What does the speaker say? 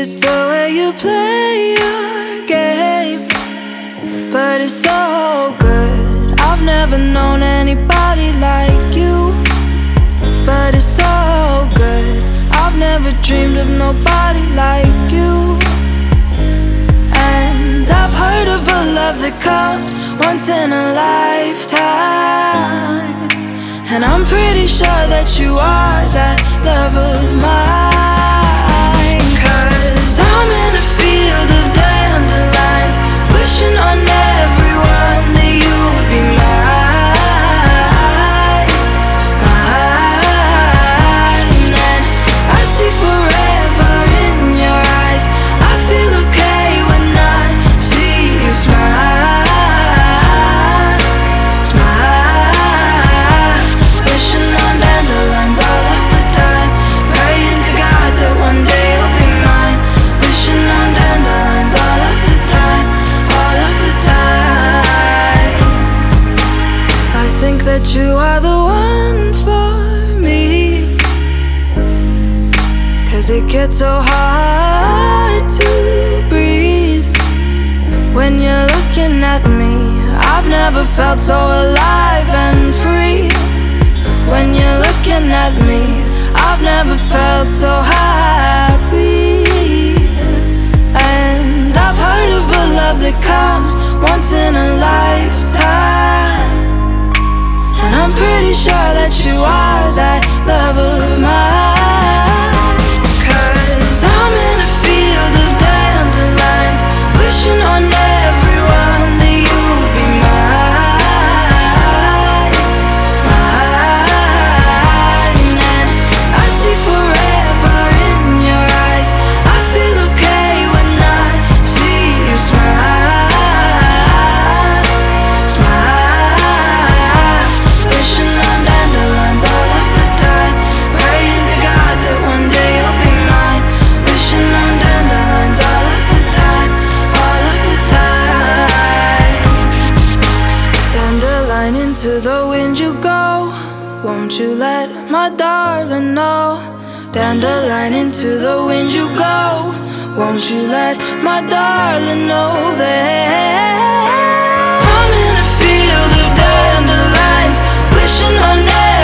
it's the way you play your game, but it's so good. I've never known anybody like you, but it's so good. I've never dreamed of nobody like you. And I've heard of a love that comes once in a lifetime, and I'm pretty sure that you are that love of mine. 'Cause I'm in a field of dandelions, wishing on everyone that you would be mine, mine. And I see forever in your eyes. I feel okay when I see you smile, smile. Wishing on dandelions all of the time, praying to God that one day you'll be mine. Wishing on dandelions all of the time, all of the time. I think that you are the one for me, 'cause it gets so hard to breathe when you're looking at me. I've never felt so alive and free. When you're looking at me, I've never felt so happy. And I've heard of a love that comes once in a lifetime, and I'm pretty sure that you are that love of mine. 'Cause I'm in a field of dandelions, wishing on everyone that you would be mine, mine. And I see forever in your eyes. I feel okay when I see you smile, smile. Wishing on dandelions all of the time, praying to God that one day you'll be mine. Wishing on dandelions all of the time, all of the time. Dandelion, into the wind you go, won't you let my darling know? Dandelion, into the wind you go, won't you let my darling know that I'm in a field of dandelions, wishing on